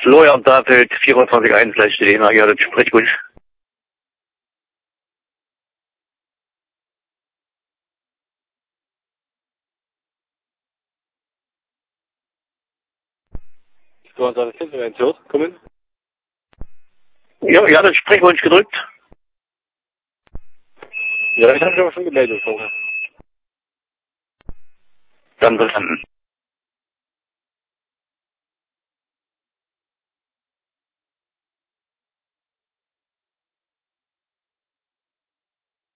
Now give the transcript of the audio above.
Florian Dapelt, 24.1 Leitstelle, ja, das Sprechwunsch. Florian Dapelt, hört, kommen. Ja, das Sprechwunsch gedrückt. Ja, ich habe mich aber schon gemeldet vorher. Dann verstanden.